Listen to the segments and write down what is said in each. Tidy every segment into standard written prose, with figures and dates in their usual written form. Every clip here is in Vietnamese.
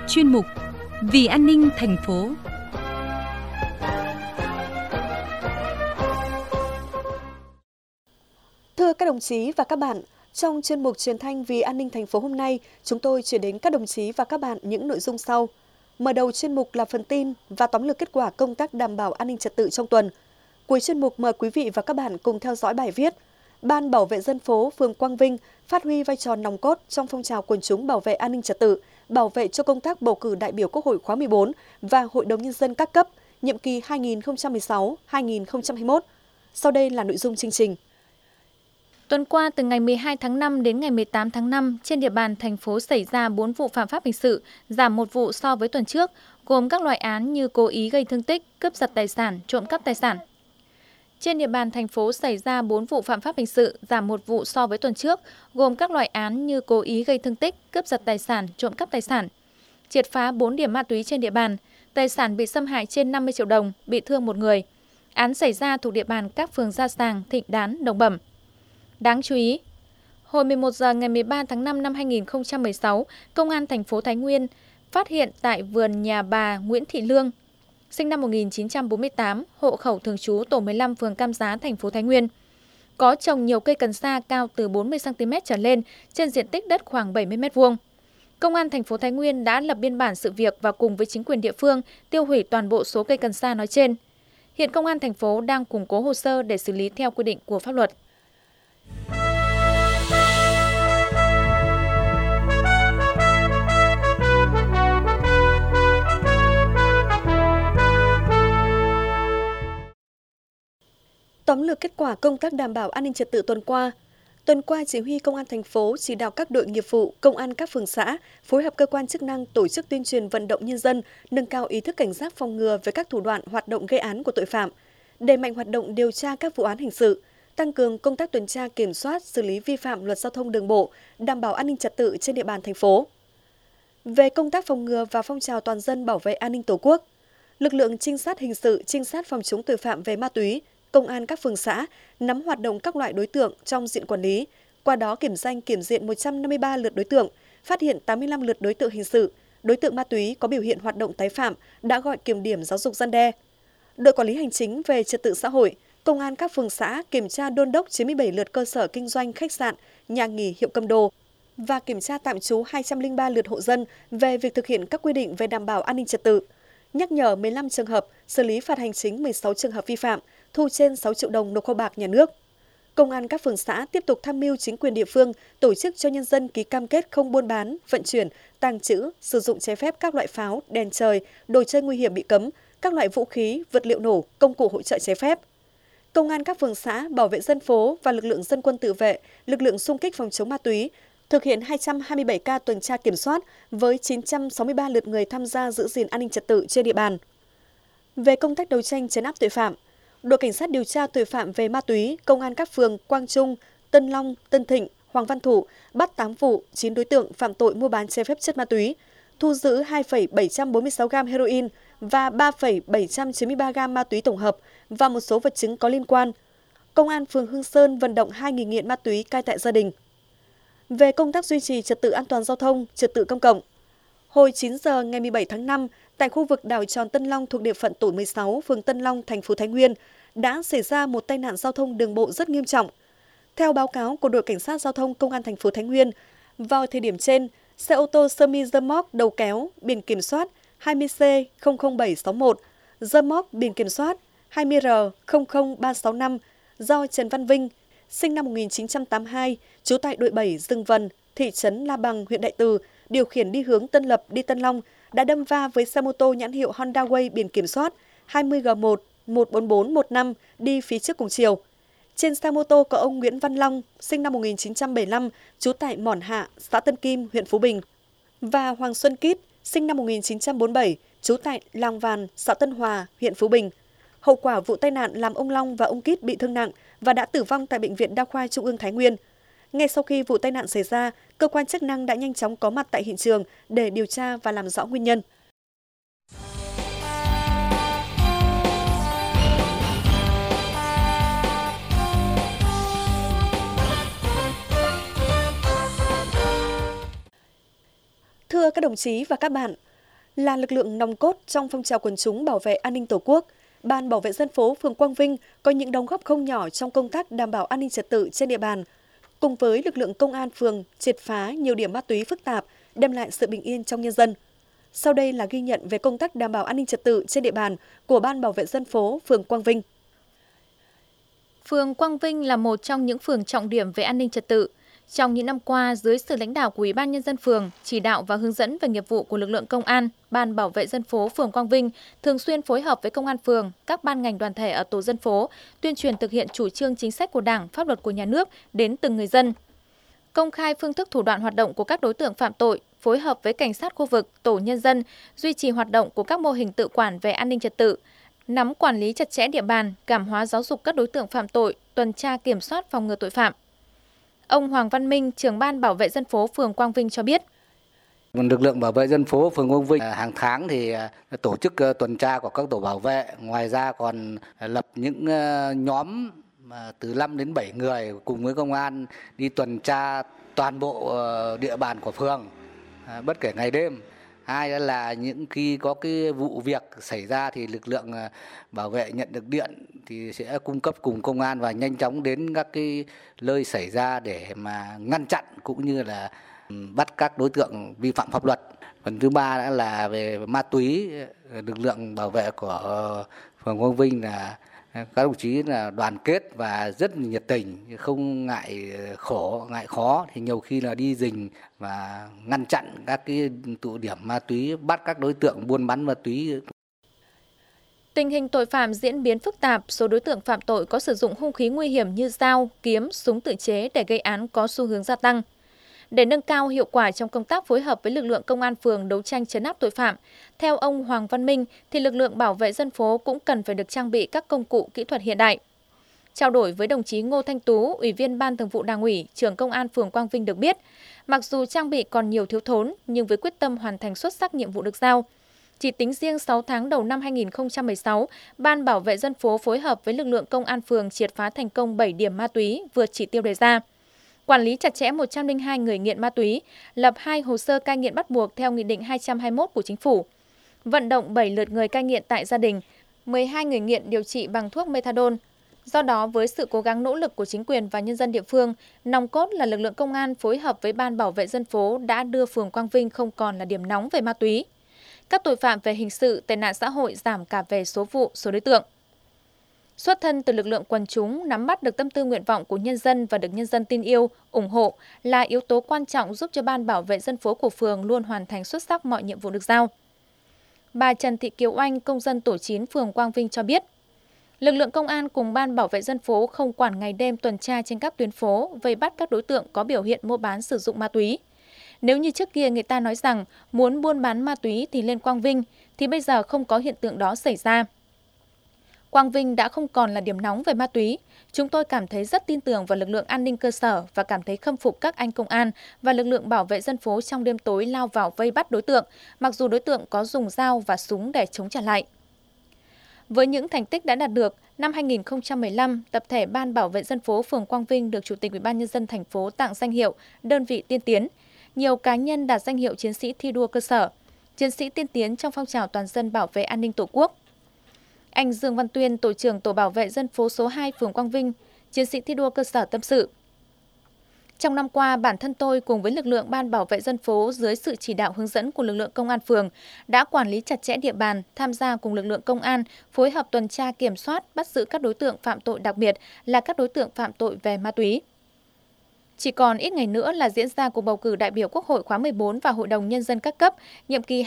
chuyên mục Vì an ninh thành phố. Thưa các đồng chí và các bạn, trong chuyên mục truyền thanh Vì an ninh thành phố hôm nay, chúng tôi chuyển đến các đồng chí và các bạn những nội dung sau. Mở đầu chuyên mục là phần tin và tóm lược kết quả công tác đảm bảo an ninh trật tự trong tuần. Cuối chuyên mục mời quý vị và các bạn cùng theo dõi bài viết Ban bảo vệ dân phố phường Quang Vinh phát huy vai trò nòng cốt trong phong trào quần chúng bảo vệ an ninh trật tự, bảo vệ cho công tác bầu cử đại biểu Quốc hội khóa 14 và Hội đồng Nhân dân các cấp, nhiệm kỳ 2016-2021. Sau đây là nội dung chương trình. Tuần qua, từ ngày 12 tháng 5 đến ngày 18 tháng 5, trên địa bàn thành phố xảy ra 4 vụ phạm pháp hình sự, giảm 1 vụ so với tuần trước, gồm các loại án như cố ý gây thương tích, cướp giật tài sản, trộm cắp tài sản. Trên địa bàn thành phố xảy ra 4 vụ phạm pháp hình sự, giảm 1 vụ so với tuần trước, gồm các loại án như cố ý gây thương tích, cướp giật tài sản, trộm cắp tài sản. Triệt phá 4 điểm ma túy trên địa bàn, tài sản bị xâm hại trên 50 triệu đồng, bị thương 1 người. Án xảy ra thuộc địa bàn các phường Gia Sàng, Thịnh Đán, Đồng Bẩm. Đáng chú ý, hồi 11 giờ ngày 13 tháng 5 năm 2016, Công an thành phố Thái Nguyên phát hiện tại vườn nhà bà Nguyễn Thị Lương, sinh năm 1948, hộ khẩu thường trú tổ 15 phường Cam Giá, thành phố Thái Nguyên, có trồng nhiều cây cần sa cao từ 40 cm trở lên trên diện tích đất khoảng 70 m². Công an thành phố Thái Nguyên đã lập biên bản sự việc và cùng với chính quyền địa phương tiêu hủy toàn bộ số cây cần sa nói trên. Hiện Công an thành phố đang củng cố hồ sơ để xử lý theo quy định của pháp luật. Tóm lược kết quả công tác đảm bảo an ninh trật tự tuần qua. Tuần qua, Chỉ huy Công an thành phố chỉ đạo các đội nghiệp vụ, công an các phường xã phối hợp cơ quan chức năng tổ chức tuyên truyền vận động nhân dân nâng cao ý thức cảnh giác phòng ngừa về các thủ đoạn hoạt động gây án của tội phạm, đẩy mạnh hoạt động điều tra các vụ án hình sự, tăng cường công tác tuần tra kiểm soát, xử lý vi phạm luật giao thông đường bộ, đảm bảo an ninh trật tự trên địa bàn thành phố. Về công tác phòng ngừa và phong trào toàn dân bảo vệ an ninh Tổ quốc, lực lượng trinh sát hình sự, trinh sát phòng chống tội phạm về ma túy, công an các phường xã nắm hoạt động các loại đối tượng trong diện quản lý, qua đó kiểm danh kiểm diện 153 lượt đối tượng, phát hiện 85 lượt đối tượng hình sự, đối tượng ma túy có biểu hiện hoạt động tái phạm đã gọi kiểm điểm giáo dục răn đe. Đội quản lý hành chính về trật tự xã hội, công an các phường xã kiểm tra đôn đốc 97 lượt cơ sở kinh doanh khách sạn, nhà nghỉ hiệu cầm đồ và kiểm tra tạm trú 203 lượt hộ dân về việc thực hiện các quy định về đảm bảo an ninh trật tự, nhắc nhở 15 trường hợp, xử lý phạt hành chính 16 trường hợp vi phạm, thu trên 6 triệu đồng nộp kho bạc nhà nước. Công an các phường xã tiếp tục tham mưu chính quyền địa phương tổ chức cho nhân dân ký cam kết không buôn bán, vận chuyển, tàng trữ, sử dụng trái phép các loại pháo, đèn trời, đồ chơi nguy hiểm bị cấm, các loại vũ khí, vật liệu nổ, công cụ hỗ trợ trái phép. Công an các phường xã, bảo vệ dân phố và lực lượng dân quân tự vệ, lực lượng xung kích phòng chống ma túy thực hiện 227 ca tuần tra kiểm soát với 963 lượt người tham gia giữ gìn an ninh trật tự trên địa bàn. Về công tác đấu tranh trấn áp tội phạm, đội cảnh sát điều tra tội phạm về ma túy, công an các phường Quang Trung, Tân Long, Tân Thịnh, Hoàng Văn Thụ bắt 8 vụ, 9 đối tượng phạm tội mua bán trái phép chất ma túy, thu giữ 2,746 gam heroin và 3,793 gam ma túy tổng hợp và một số vật chứng có liên quan. Công an phường Hương Sơn vận động 2 người nghiện ma túy cai tại gia đình. Về công tác duy trì trật tự an toàn giao thông, trật tự công cộng, hồi 9 giờ ngày 17 tháng 5, tại khu vực đảo Tròn Tân Long thuộc địa phận tổ 16, phường Tân Long, thành phố Thái Nguyên, đã xảy ra một tai nạn giao thông đường bộ rất nghiêm trọng. Theo báo cáo của đội cảnh sát giao thông công an thành phố Thái Nguyên, vào thời điểm trên, xe ô tô semi rơ moóc đầu kéo biển kiểm soát 20C00761, rơ moóc biển kiểm soát 20R00365 do Trần Văn Vinh, sinh năm 1982, trú tại đội 7 Rừng Vần, thị trấn La Bằng, huyện Đại Từ, điều khiển đi hướng Tân Lập đi Tân Long, đã đâm va với xe mô tô nhãn hiệu Honda Way biển kiểm soát 20G1-14415 đi phía trước cùng chiều. Trên xe mô tô có ông Nguyễn Văn Long, sinh năm 1975, trú tại Mỏn Hạ, xã Tân Kim, huyện Phú Bình, và Hoàng Xuân Kít, sinh năm 1947, trú tại Làng Vàn, xã Tân Hòa, huyện Phú Bình. Hậu quả vụ tai nạn làm ông Long và ông Kít bị thương nặng và đã tử vong tại Bệnh viện Đa khoa Trung ương Thái Nguyên. Ngay sau khi vụ tai nạn xảy ra, cơ quan chức năng đã nhanh chóng có mặt tại hiện trường để điều tra và làm rõ nguyên nhân. Thưa các đồng chí và các bạn, Là lực lượng nòng cốt trong phong trào quần chúng bảo vệ an ninh Tổ quốc, Ban Bảo vệ dân phố phường Quang Vinh có những đóng góp không nhỏ trong công tác đảm bảo an ninh trật tự trên địa bàn. Cùng với lực lượng công an phường triệt phá nhiều điểm ma túy phức tạp, đem lại sự bình yên trong nhân dân. Sau đây là ghi nhận về công tác đảm bảo an ninh trật tự trên địa bàn của Ban Bảo vệ dân phố phường Quang Vinh. Phường Quang Vinh là một trong những phường trọng điểm về an ninh trật tự. Trong những năm qua, dưới sự lãnh đạo của Ủy ban Nhân dân phường, chỉ đạo và hướng dẫn về nghiệp vụ của lực lượng công an, Ban Bảo vệ dân phố phường Quang Vinh thường xuyên phối hợp với công an phường, các ban ngành đoàn thể ở tổ dân phố, tuyên truyền thực hiện chủ trương chính sách của Đảng, pháp luật của nhà nước đến từng người dân. Công khai phương thức thủ đoạn hoạt động của các đối tượng phạm tội, phối hợp với cảnh sát khu vực, tổ nhân dân, duy trì hoạt động của các mô hình tự quản về an ninh trật tự, nắm quản lý chặt chẽ địa bàn, cảm hóa giáo dục các đối tượng phạm tội, tuần tra kiểm soát phòng ngừa tội phạm. Ông Hoàng Văn Minh, trưởng ban bảo vệ dân phố phường Quang Vinh cho biết. Lực lượng bảo vệ dân phố phường Quang Vinh hàng tháng thì tổ chức tuần tra của các tổ bảo vệ, ngoài ra còn lập những nhóm từ 5 đến 7 người cùng với công an đi tuần tra toàn bộ địa bàn của phường, bất kể ngày đêm. Hai là những khi có cái vụ việc xảy ra thì lực lượng bảo vệ nhận được điện thì sẽ cung cấp cùng công an và nhanh chóng đến các cái nơi xảy ra để mà ngăn chặn cũng như là bắt các đối tượng vi phạm pháp luật. Phần thứ ba đã là về ma túy, lực lượng bảo vệ của phường Quang Vinh là các đồng chí là đoàn kết và rất nhiệt tình, không ngại khổ, ngại khó thì nhiều khi là đi rình và ngăn chặn các cái tụ điểm ma túy, bắt các đối tượng buôn bán ma túy. Tình hình tội phạm diễn biến phức tạp, số đối tượng phạm tội có sử dụng hung khí nguy hiểm như dao, kiếm, súng tự chế để gây án có xu hướng gia tăng. Để nâng cao hiệu quả trong công tác phối hợp với lực lượng công an phường đấu tranh trấn áp tội phạm, theo ông Hoàng Văn Minh thì lực lượng bảo vệ dân phố cũng cần phải được trang bị các công cụ kỹ thuật hiện đại. Trao đổi với đồng chí Ngô Thanh Tú, Ủy viên Ban Thường vụ Đảng ủy, trưởng Công an phường Quang Vinh được biết, mặc dù trang bị còn nhiều thiếu thốn nhưng với quyết tâm hoàn thành xuất sắc nhiệm vụ được giao. Chỉ tính riêng 6 tháng đầu năm 2016, Ban Bảo vệ dân phố phối hợp với lực lượng công an phường triệt phá thành công 7 điểm ma túy vượt chỉ tiêu đề ra. Quản lý chặt chẽ 102 người nghiện ma túy, lập 2 hồ sơ cai nghiện bắt buộc theo Nghị định 221 của Chính phủ, vận động 7 lượt người cai nghiện tại gia đình, 12 người nghiện điều trị bằng thuốc methadone. Do đó, với sự cố gắng nỗ lực của chính quyền và nhân dân địa phương, nòng cốt là lực lượng công an phối hợp với Ban Bảo vệ dân phố đã đưa phường Quang Vinh không còn là điểm nóng về ma túy. Các tội phạm về hình sự, tệ nạn xã hội giảm cả về số vụ, số đối tượng. Xuất thân từ lực lượng quần chúng, nắm bắt được tâm tư nguyện vọng của nhân dân và được nhân dân tin yêu, ủng hộ là yếu tố quan trọng giúp cho Ban Bảo vệ dân phố của phường luôn hoàn thành xuất sắc mọi nhiệm vụ được giao. Bà Trần Thị Kiều Oanh, công dân tổ 9 phường Quang Vinh cho biết, lực lượng công an cùng Ban Bảo vệ dân phố không quản ngày đêm tuần tra trên các tuyến phố, vây bắt các đối tượng có biểu hiện mua bán sử dụng ma túy. Nếu như trước kia người ta nói rằng muốn buôn bán ma túy thì lên Quang Vinh, thì bây giờ không có hiện tượng đó xảy ra. Quang Vinh đã không còn là điểm nóng về ma túy. Chúng tôi cảm thấy rất tin tưởng vào lực lượng an ninh cơ sở và cảm thấy khâm phục các anh công an và lực lượng bảo vệ dân phố trong đêm tối lao vào vây bắt đối tượng, mặc dù đối tượng có dùng dao và súng để chống trả lại. Với những thành tích đã đạt được, năm 2015, tập thể Ban Bảo vệ dân phố phường Quang Vinh được Chủ tịch Ủy ban Nhân dân thành phố tặng danh hiệu đơn vị tiên tiến. Nhiều cá nhân đạt danh hiệu chiến sĩ thi đua cơ sở, chiến sĩ tiên tiến trong phong trào toàn dân bảo vệ an ninh Tổ quốc. Anh Dương Văn Tuyên, tổ trưởng tổ bảo vệ dân phố số 2 phường Quang Vinh, chiến sĩ thi đua cơ sở tâm sự. Trong năm qua, bản thân tôi cùng với lực lượng Ban Bảo vệ dân phố dưới sự chỉ đạo hướng dẫn của lực lượng công an phường đã quản lý chặt chẽ địa bàn, tham gia cùng lực lượng công an, phối hợp tuần tra kiểm soát, bắt giữ các đối tượng phạm tội, đặc biệt là các đối tượng phạm tội về ma túy. Chỉ còn ít ngày nữa là diễn ra cuộc bầu cử đại biểu Quốc hội khóa 14 và Hội đồng Nhân dân các cấp, nhiệm kỳ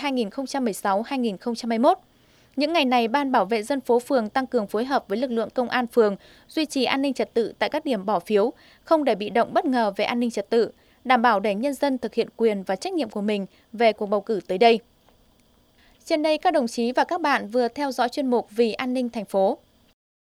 2016-2021. Những ngày này, Ban Bảo vệ dân phố phường tăng cường phối hợp với lực lượng công an phường, duy trì an ninh trật tự tại các điểm bỏ phiếu, không để bị động bất ngờ về an ninh trật tự, đảm bảo để nhân dân thực hiện quyền và trách nhiệm của mình về cuộc bầu cử tới đây. Trên đây, các đồng chí và các bạn vừa theo dõi chuyên mục Vì an ninh thành phố.